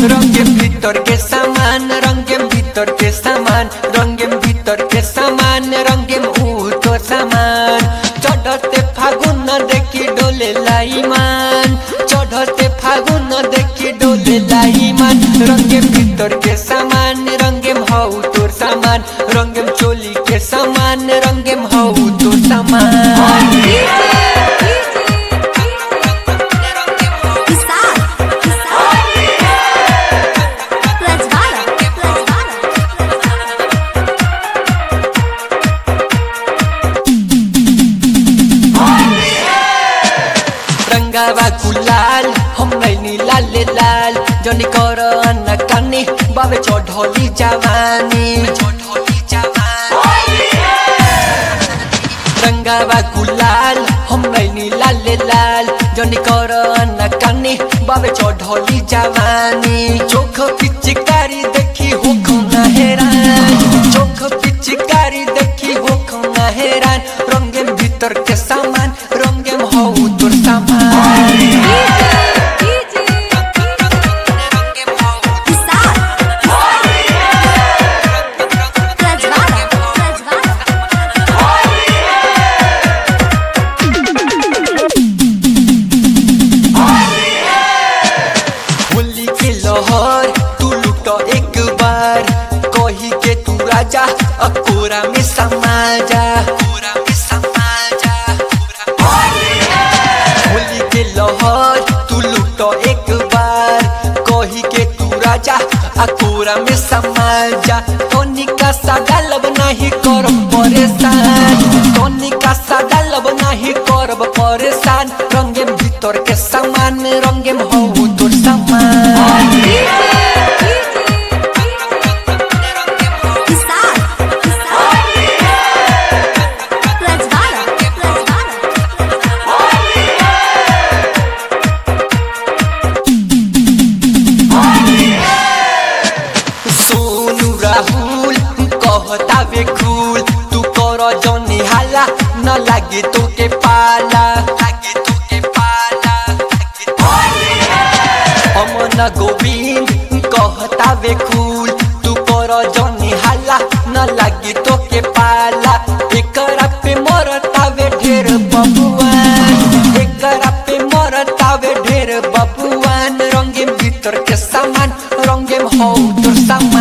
रंगे भीतर के सामान रंगे भीतर के सामान रंगे भीतर के सामान रंगे तो सामान चढ़ते फागुन देखी डोले लाईमान चढ़ते फागुन देखी डोले लाईमान रंगे भीतर के सामान रंगे हऊ तोर सामान रंगे चोली के सामान रंगे हऊ तोर सामान रंगावा गुलाल हम नैनी लाल लाल जनी कर अन्ना कानी बाबे चढ़ोली जवानी रंगावा गुलाल हम नैनी लाल लाल जनी कर अन्ना कानी बाबे चढ़ोली जवानी चोख पिचकारी देखी हो खौना हैरान चोख पिचकारी देखी हो खौना हैरान रंगे भीतर के सामान रंगे हऊ तोर सामान होली के लहर तू लुटो एक बार कही के तू राजा अकोरा में समा जा होली के लहर तू लुटो एक बार कही के तू राजा अकोरा में समा जा तोनिका सादा लब नहीं करब परेशान तोनिका सादा लब नहीं करब परेशान रंगे भीतर के सामान रंगे हऊ तोर सामान राहुल कहता वे खूल तू कर जनी हाला न लागे तो के पाला अमन गोविंद कहता वे खूल तू कर जनी हाला न लागे तो के पाला एकरा पे मरता वे ढेर बबुआन एकरा पे मरता वे ढेर बबुआन रंगे भीतर के सामान रंगे हऊ तोर सामान